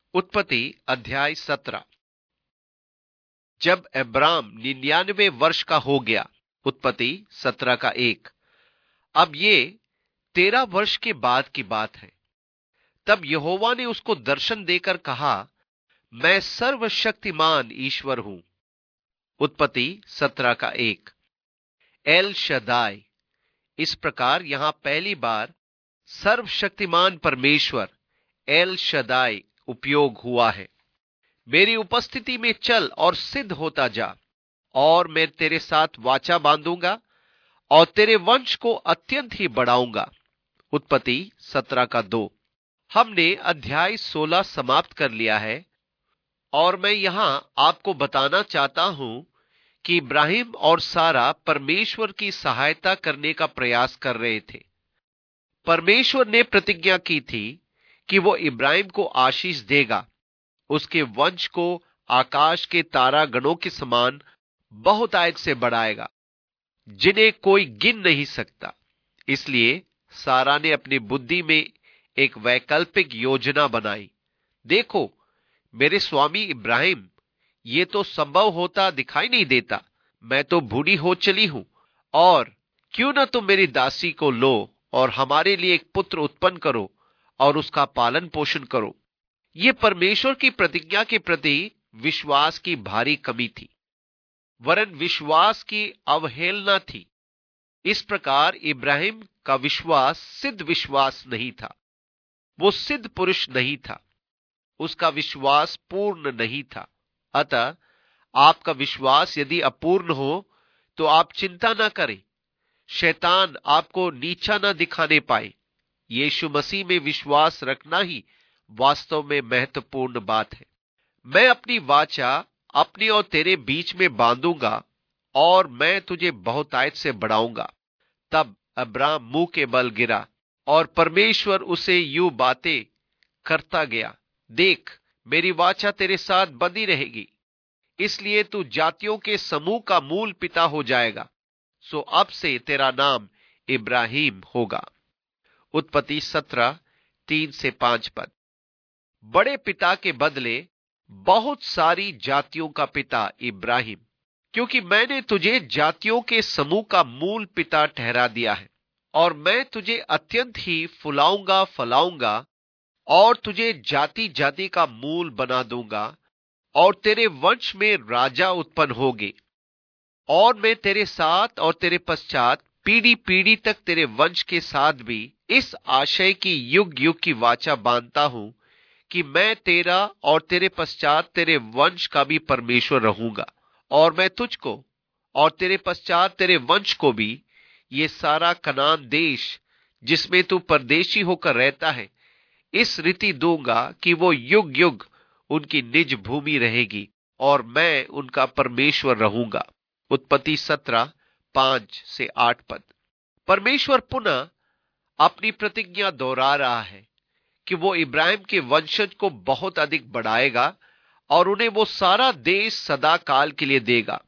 उत्पत्ति अध्याय 17। जब अब्राम 99 वर्ष का हो गया। उत्पत्ति 17 का 1। अब ये 13 वर्ष के बाद की बात है। तब यहोवा ने उसको दर्शन देकर कहा, मैं सर्वशक्तिमान ईश्वर हूं। उत्पत्ति 17 का 1। El Shaddai. इस प्रकार यहां पहली बार सर्वशक्तिमान परमेश्वर एल शदाई उपयोग हुआ है। मेरी उपस्थिति में चल और सिद्ध होता जा, और मैं तेरे साथ वाचा बांधूंगा और तेरे वंश को अत्यंत ही बढ़ाऊंगा। उत्पत्ति 17 का 2। हमने अध्याय 16 समाप्त कर लिया है, और मैं यहां आपको बताना चाहता हूं कि इब्राहिम और सारा परमेश्वर की सहायता करने का प्रयास कर रहे थे। परमेश्वर ने प्रतिज्ञा की थी कि वो इब्राहिम को आशीष देगा, उसके वंश को आकाश के तारागणों के समान बहुतायत से बढ़ाएगा, जिन्हें कोई गिन नहीं सकता। इसलिए सारा ने अपनी बुद्धि में एक वैकल्पिक योजना बनाई। देखो मेरे स्वामी इब्राहिम, ये तो संभव होता दिखाई नहीं देता। मैं तो बूढ़ी हो चली हूं, और क्यों न तुम मेरी दासी को लो और हमारे लिए एक पुत्र उत्पन्न करो और उसका पालन पोषण करो। ये परमेश्वर की प्रतिज्ञा के प्रति विश्वास की भारी कमी थी, वरन विश्वास की अवहेलना थी। इस प्रकार इब्राहिम का विश्वास सिद्ध विश्वास नहीं था। वो सिद्ध पुरुष नहीं था। उसका विश्वास पूर्ण नहीं था। अतः आपका विश्वास यदि अपूर्ण हो तो आप चिंता न करें। शैतान आपको नीचा न दिखाने पाए। यीशु मसीह में विश्वास रखना ही वास्तव में महत्वपूर्ण बात है। मैं अपनी वाचा अपनी और तेरे बीच में बांधूंगा, और मैं तुझे बहुतायत से बढ़ाऊंगा। तब अब्राम मुंह के बल गिरा, और परमेश्वर उसे यूं बातें करता गया, देख मेरी वाचा तेरे साथ बंधी रहेगी, इसलिए तू जातियों के समूह का मूल पिता हो जाएगा। सो अब से तेरा नाम इब्राहिम होगा। उत्पत्ति 17 3 से 5 पद। बड़े पिता के बदले बहुत सारी जातियों का पिता इब्राहिम, क्योंकि मैंने तुझे जातियों के समूह का मूल पिता ठहरा दिया है, और मैं तुझे अत्यंत ही फुलाऊंगा फलाऊंगा, और तुझे जाति जाति का मूल बना दूंगा, और तेरे वंश में राजा उत्पन्न होंगे। और मैं तेरे साथ और तेरे पश्चात पीढ़ी पीढ़ी तक तेरे वंश के साथ भी इस आशय की युग युग की वाचा बांधता हूं कि मैं तेरा और तेरे पश्चात तेरे वंश का भी परमेश्वर रहूंगा। और मैं तुझको और तेरे पश्चात तेरे वंश को भी ये सारा कनान देश, जिसमें तू परदेशी होकर रहता है, इस रीति दूंगा कि वो युग युग उनकी निज भूमि रहेगी, और मैं उनका परमेश्वर रहूंगा। उत्पत्ति 17 5 से 8 पद। परमेश्वर पुनः अपनी प्रतिज्ञा दोहरा रहा है कि वो इब्राहिम के वंशज को बहुत अधिक बढ़ाएगा, और उन्हें वो सारा देश सदा काल के लिए देगा।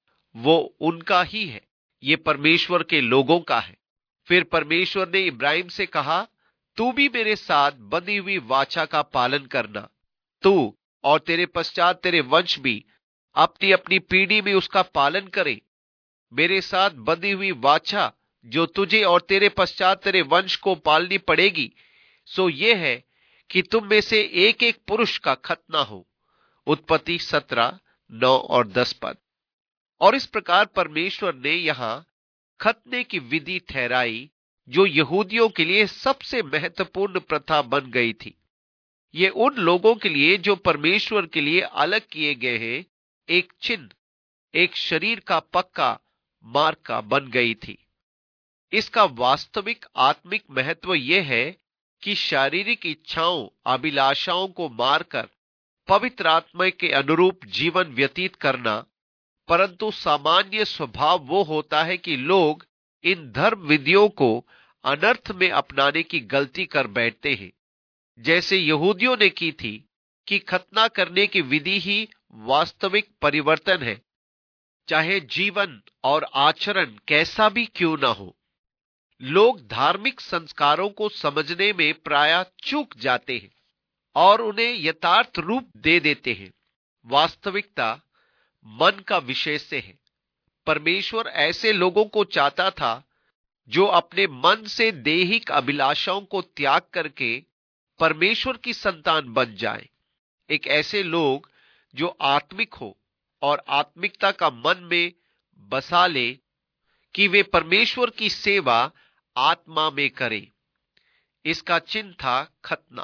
वो उनका ही है, ये परमेश्वर के लोगों का है। फिर परमेश्वर ने इब्राहिम से कहा, तू भी मेरे साथ बंधी हुई वाचा का पालन करना। तू और तेरे पश्चात तेरे वंश भी अपनी अपनी पीढ़ी में उसका पालन करे। मेरे साथ बंधी हुई वाचा जो तुझे और तेरे पश्चात तेरे वंश को पालनी पड़ेगी, सो ये है कि तुम में से एक एक पुरुष का खतना हो। उत्पत्ति 17 9 और 10 पद। और इस प्रकार परमेश्वर ने यहां खतने की विधि ठहराई, जो यहूदियों के लिए सबसे महत्वपूर्ण प्रथा बन गई थी। ये उन लोगों के लिए जो परमेश्वर के लिए अलग किए गए हैं, एक चिन्ह, एक शरीर का पक्का मार्ग का बन गई थी। इसका वास्तविक आत्मिक महत्व यह है कि शारीरिक इच्छाओं अभिलाषाओं को मारकर पवित्र आत्मा के अनुरूप जीवन व्यतीत करना। परंतु सामान्य स्वभाव वो होता है कि लोग इन धर्म विधियों को अनर्थ में अपनाने की गलती कर बैठते हैं, जैसे यहूदियों ने की थी कि खतना करने की विधि ही वास्तविक परिवर्तन है, चाहे जीवन और आचरण कैसा भी क्यों ना हो। लोग धार्मिक संस्कारों को समझने में प्रायः चूक जाते हैं, और उन्हें यथार्थ रूप दे देते हैं। वास्तविकता मन का विषय से है। परमेश्वर ऐसे लोगों को चाहता था जो अपने मन से दैहिक अभिलाषाओं को त्याग करके परमेश्वर की संतान बन जाएं। एक ऐसे लोग जो आत्मिक हो और आत्मिकता का मन में बसा ले कि वे परमेश्वर की सेवा आत्मा में करें। इसका चिन्ह था खतना।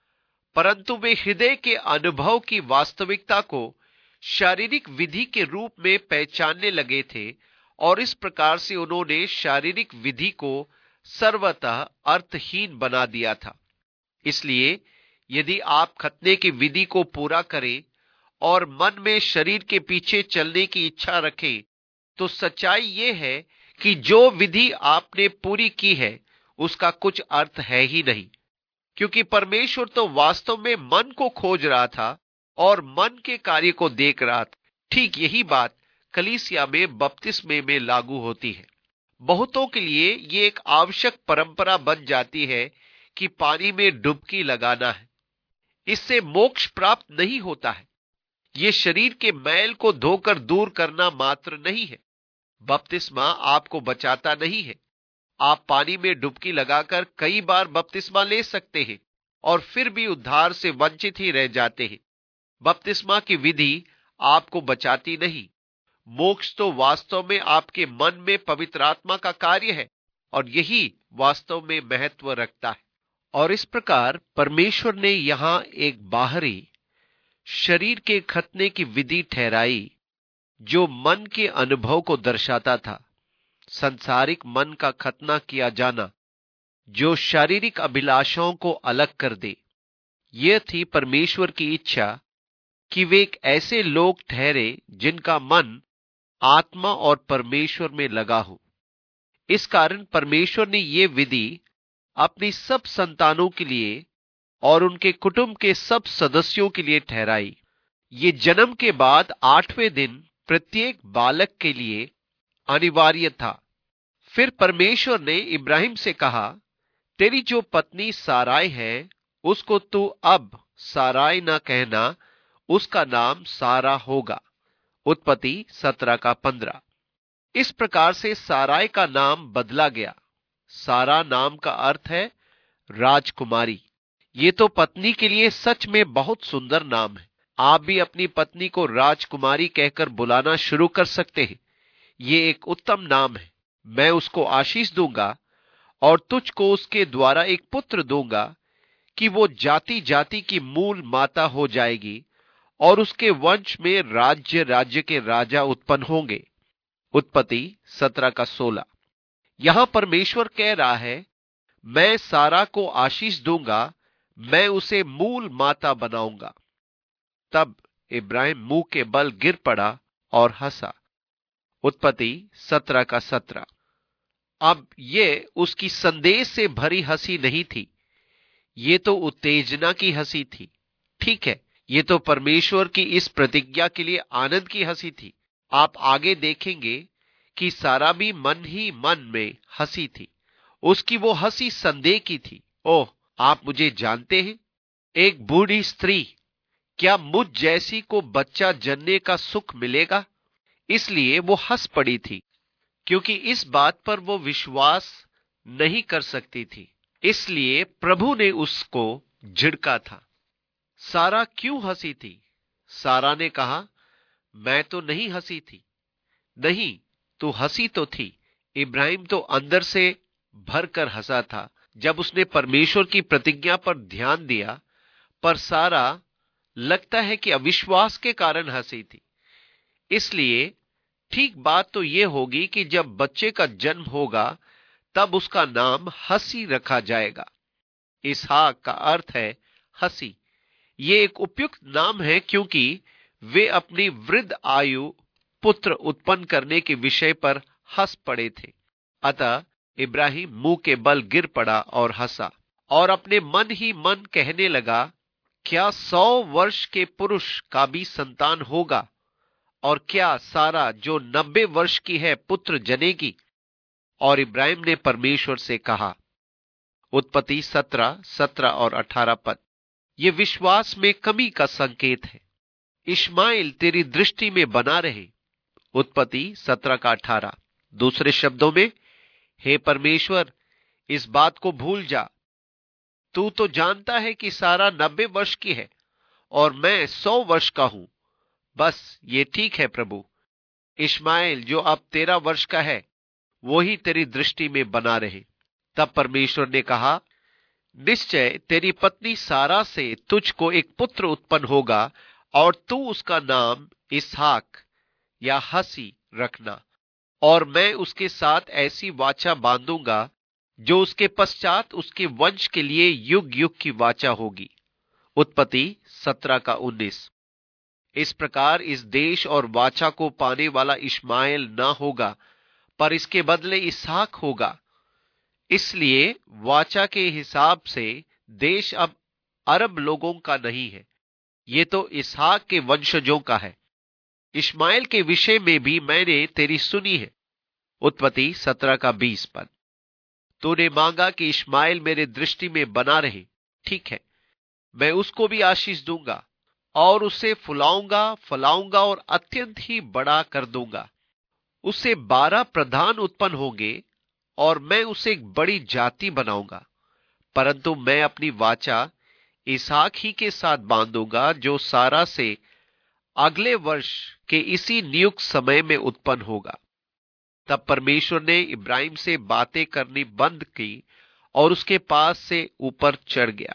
परंतु वे हृदय के अनुभव की वास्तविकता को शारीरिक विधि के रूप में पहचानने लगे थे और इस प्रकार से उन्होंने शारीरिक विधि को सर्वतः अर्थहीन बना दिया था। इसलिए यदि आप खतने की विधि को पूरा करें और मन में शरीर के पीछे चलने की इच्छा रखें, तो सच्चाई यह है कि जो विधि आपने पूरी की है उसका कुछ अर्थ है ही नहीं, क्योंकि परमेश्वर तो वास्तव में मन को खोज रहा था और मन के कार्य को देख रहा था। ठीक यही बात कलीसिया में बपतिस्मे में लागू होती है। बहुतों के लिए ये एक आवश्यक परंपरा बन जाती है कि पानी में डुबकी लगाना है। इससे मोक्ष प्राप्त नहीं होता है। ये शरीर के मैल को धोकर दूर करना मात्र नहीं है। बपतिस्मा आपको बचाता नहीं है। आप पानी में डुबकी लगाकर कई बार बपतिस्मा ले सकते हैं और फिर भी उद्धार से वंचित ही रह जाते हैं। बपतिस्मा की विधि आपको बचाती नहीं। मोक्ष तो वास्तव में आपके मन में पवित्र आत्मा का कार्य है और यही वास्तव में महत्व रखता है। और इस प्रकार परमेश्वर ने यहां एक बाहरी शरीर के खतने की विधि ठहराई जो मन के अनुभव को दर्शाता था। संसारिक मन का खतना किया जाना जो शारीरिक अभिलाषाओं को अलग कर दे। यह थी परमेश्वर की इच्छा कि वे एक ऐसे लोग ठहरे जिनका मन आत्मा और परमेश्वर में लगा हो। इस कारण परमेश्वर ने यह विधि अपनी सब संतानों के लिए और उनके कुटुंब के सब सदस्यों के लिए ठहराई। ये जन्म के बाद 8वें दिन प्रत्येक बालक के लिए अनिवार्य था। फिर परमेश्वर ने इब्राहिम से कहा, तेरी जो पत्नी साराय है उसको तू अब साराय ना कहना, उसका नाम सारा होगा। उत्पत्ति 17:15। इस प्रकार से साराय का नाम बदला गया। सारा नाम का अर्थ है राजकुमारी। ये तो पत्नी के लिए सच में बहुत सुंदर नाम है। आप भी अपनी पत्नी को राजकुमारी कहकर बुलाना शुरू कर सकते हैं। ये एक उत्तम नाम है। मैं उसको आशीष दूंगा और तुझको उसके द्वारा एक पुत्र दूंगा कि वो जाति जाति की मूल माता हो जाएगी और उसके वंश में राज्य राज्य के राजा उत्पन्न होंगे। उत्पत्ति 17:16। यहां परमेश्वर कह रहा है, मैं सारा को आशीष दूंगा, मैं उसे मूल माता बनाऊंगा। तब इब्राहिम मुंह के बल गिर पड़ा और हंसा। उत्पत्ति 17:17। अब ये उसकी संदेश से भरी हंसी नहीं थी, ये तो उत्तेजना की हंसी थी। ठीक है, ये तो परमेश्वर की इस प्रतिज्ञा के लिए आनंद की हंसी थी। आप आगे देखेंगे कि सारा भी मन ही मन में हंसी थी। उसकी वो हंसी संदेह की थी। ओह, आप मुझे जानते हैं? एक बूढ़ी स्त्री, क्या मुझ जैसी को बच्चा जनने का सुख मिलेगा? इसलिए वो हंस पड़ी थी, क्योंकि इस बात पर वो विश्वास नहीं कर सकती थी। इसलिए प्रभु ने उसको झिड़का था। सारा क्यों हंसी थी? सारा ने कहा, मैं तो नहीं हंसी थी। नहीं, तू हंसी तो थी। इब्राहिम तो अंदर से भरकर हंसा था जब उसने परमेश्वर की प्रतिज्ञा पर ध्यान दिया, पर सारा लगता है कि अविश्वास के कारण हंसी थी। इसलिए ठीक बात तो यह होगी कि जब बच्चे का जन्म होगा तब उसका नाम हंसी रखा जाएगा। इसहाक का अर्थ है हंसी। ये एक उपयुक्त नाम है क्योंकि वे अपनी वृद्ध आयु पुत्र उत्पन्न करने के विषय पर हंस पड़े थे। अतः इब्राहिम मुंह के बल गिर पड़ा और हंसा और अपने मन ही मन कहने लगा, क्या 100 वर्ष के पुरुष का भी संतान होगा? और क्या सारा जो 90 वर्ष की है पुत्र जनेगी? और इब्राहिम ने परमेश्वर से कहा। उत्पत्ति 17 और 18 पद। ये विश्वास में कमी का संकेत है। इश्माएल तेरी दृष्टि में बना रहे। उत्पत्ति 17 का 18। दूसरे शब्दों में, हे परमेश्वर, इस बात को भूल जा। तू तो जानता है कि सारा 90 वर्ष की है और मैं 100 वर्ष का हूं। बस ये ठीक है प्रभु। इश्माएल जो अब 13 वर्ष का है, वो ही तेरी दृष्टि में बना रहे। तब परमेश्वर ने कहा, निश्चय तेरी पत्नी सारा से तुझको एक पुत्र उत्पन्न होगा और तू उसका नाम इसहाक या हसी रखना। और मैं उसके साथ ऐसी वाचा बांधूंगा जो उसके पश्चात उसके वंश के लिए युग युग की वाचा होगी। उत्पत्ति 17 का 19। इस प्रकार इस देश और वाचा को पाने वाला इश्माएल न होगा, पर इसके बदले इसहाक होगा। इसलिए वाचा के हिसाब से देश अब अरब लोगों का नहीं है, ये तो इसहाक के वंशजों का है। इश्माएल के विषय में भी मैंने तेरी सुनी है। उत्पत्ति 17 का 20 पद। तूने मांगा कि इश्माएल मेरे दृष्टि में बना रहे। ठीक है, मैं उसको भी आशीष दूंगा और उसे फुलाऊंगा, फलाऊंगा और अत्यंत ही बड़ा कर दूंगा। उससे 12 प्रधान उत्पन्न होंगे और मैं उसे एक बड़ी जाति बनाऊंगा। परंतु मैं अपनी वाचा इसहाक ही के साथ बांधूंगा, जो सारा से अगले वर्ष के इसी नियुक्त समय में उत्पन्न होगा। तब परमेश्वर ने इब्राहिम से बातें करनी बंद की और उसके पास से ऊपर चढ़ गया।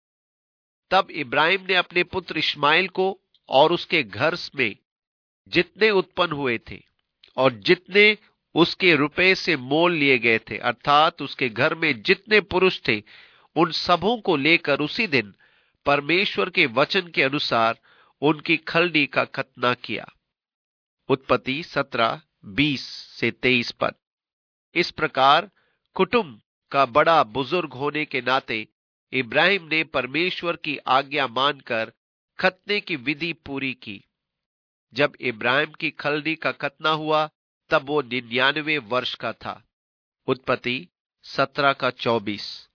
तब इब्राहिम ने अपने पुत्र इश्माएल को और उसके घर में जितने उत्पन्न हुए थे और जितने उसके रुपए से मोल लिए गए थे, अर्थात उसके घर में जितने पुरुष थे, उन सबों को लेकर उसी दिन परमेश्वर के वचन के अनुसार उनकी खलनी का खतना किया। उत्पत्ति 17:20-23 पद। इस प्रकार कुटुंब का बड़ा बुजुर्ग होने के नाते इब्राहिम ने परमेश्वर की आज्ञा मानकर खतने की विधि पूरी की। जब इब्राहिम की खलनी का खतना हुआ, तब वो 99 वर्ष का था। उत्पत्ति 17 का 24।